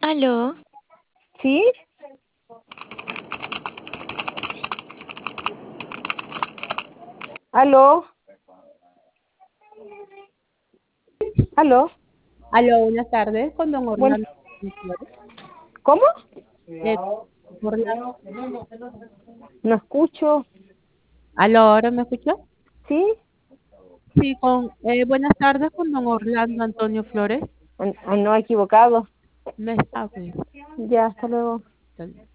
Aló, ¿Sí? ¿Aló? ¿Aló? Aló, buenas tardes, con don Bueno, Orlando Flores. ¿cómo? Eh, Orlando. No escucho. Aló, ¿ahora me escuchó? ¿Sí? Sí, buenas tardes con don Orlando Antonio Flores. No, equivocado. Ok. Ya, hasta luego.